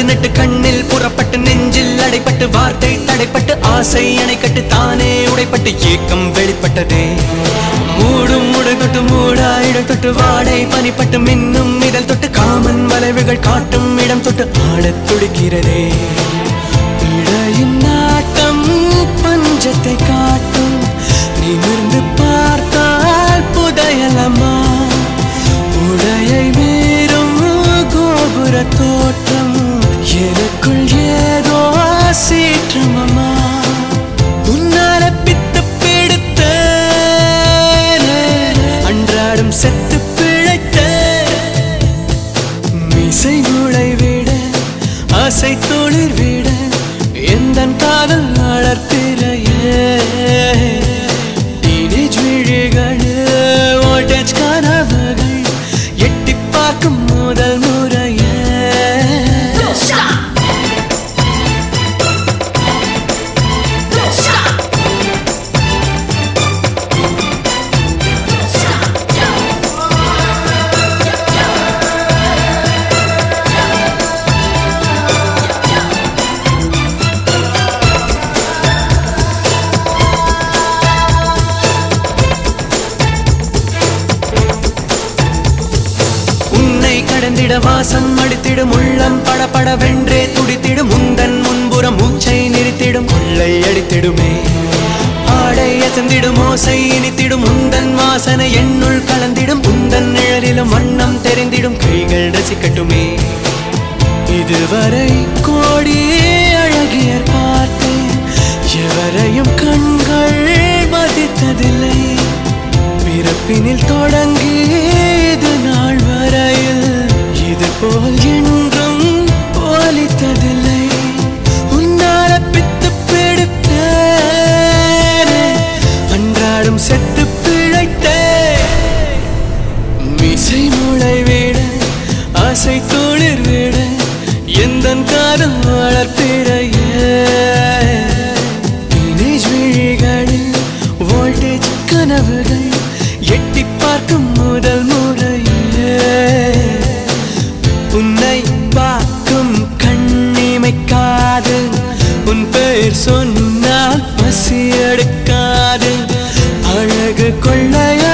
நட்டு கண்ணில் புறப்பட்டு நெஞ்சில் அடைப்பட்டு வார்த்தை தடைப்பட்டு ஆசை அணைக்கட்டு தானே உடைப்பட்டு ஏக்கம் வெளிப்பட்டதே மூடும் முடை தொட்டு மூடாயிட தொட்டு வாடை பனிப்பட்டு மின்னும் இதழ் தொட்டு காமன் வளைவுகள் காட்டும் இடம் தொட்டு ஆடத் துடிக்கிறதே இடையின் நாட்டம் பஞ்சத்தை காட்டும் நிமிர்ந்து பார்த்தால் புதையலம்மா உடையை மீறும் கோபுர தோற்றம் எனக்குள் ஏதோ சீற்றமம்மா உன்னால பித்து பிடித்த அன்றாடும் செத்து பிழைத்த மீசை மூளை விட ஆசை தொழில் விட எந்த காதல் வளர்த்திரையே டீனேஜ் விழிகள் ஓட்டேஜ் கனவுகள் எட்டி பார்க்கும் முதல் முறையே கடந்திட வாசம் அடித்திடும் உள்ளம் படபட வென்றே துடித்திடும் முந்தன் முன்புறம் மூச்சை நிறுத்திடும் கொள்ளை அடித்திடுமே ஆடை அசந்திடும் ஓசை இனித்திடும் முந்தன் வாசனை என்னுள் கலந்திடும் முந்தன் நிழலிலும் வண்ணம் தெரிந்திடும் கைகள் ரசிக்கட்டுமே இதுவரை கோடி அழகியர் பார்த்தேன் எவரையும் கண்கள் மதித்ததில்லை பிறப்பினில் தொடங்கி இது நாள் வரையில் இது போல் என்றும் போலித்ததில்லை உன்னால பித்து பிடித்த அன்றாடும் செத்து பிழைத்த மீசை மூளை விட ஆசை தொழில் விட எந்த காதல் வளர்ப்பிறையே டீனேஜ் விழிகளில் வோல்டேஜ் கனவுகள் எட்டி பார்க்கும் முதல் முறையே உன்னை பார்க்கும் கண்ணிமைக்காது உன் பெயர் சொன்னால் பசி எடுக்காது அழகு கொள்ளைய